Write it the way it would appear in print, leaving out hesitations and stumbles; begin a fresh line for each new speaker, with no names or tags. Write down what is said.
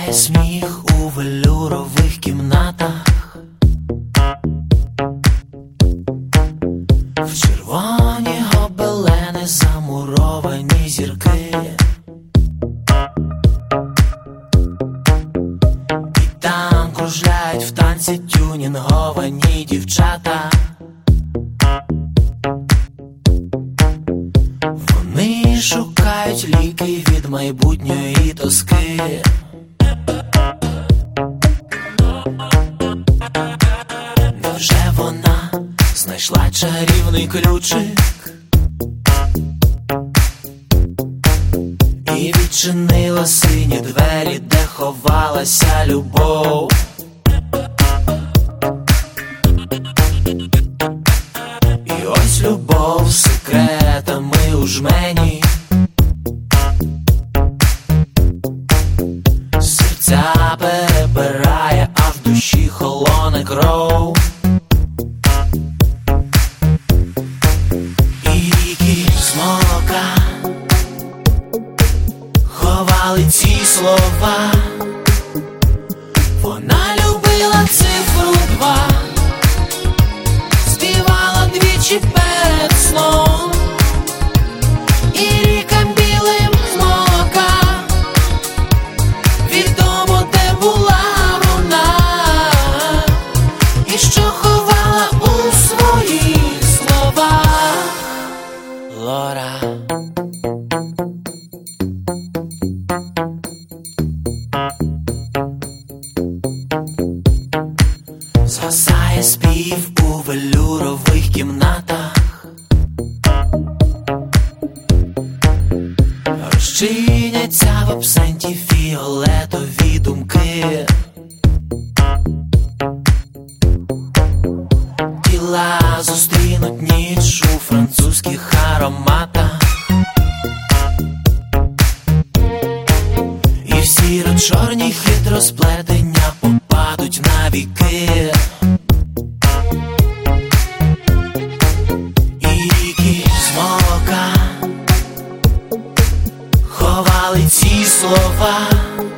Згасає сміх у велюрових кімнатах, в червоні гобелени замуровані зірки. І там кружляють в танці тюнінговані дівчата. Вони шукають ліки від майбутньої тоски. Невже вона знайшла чарівний ключик і відчинила сині двері, де ховалася любов? І ось любов з секретами у жмені, серця перебирає, а в душі холоне кров. І ріки з молока ховали ці слова. Вона любила цифру 2, співала двічі перед сном. І рікам білим з молока відомо, де була вона, і що ховала у своїх словах. Лора. Згасає спів у велюрових кімнатах, розчиняться в абсенті фіолетові думки. Тіла зустрінуть ніч у французьких ароматах, і всі чорні хитросплетення попадуть на віки. І ріки з молока ховали ці слова.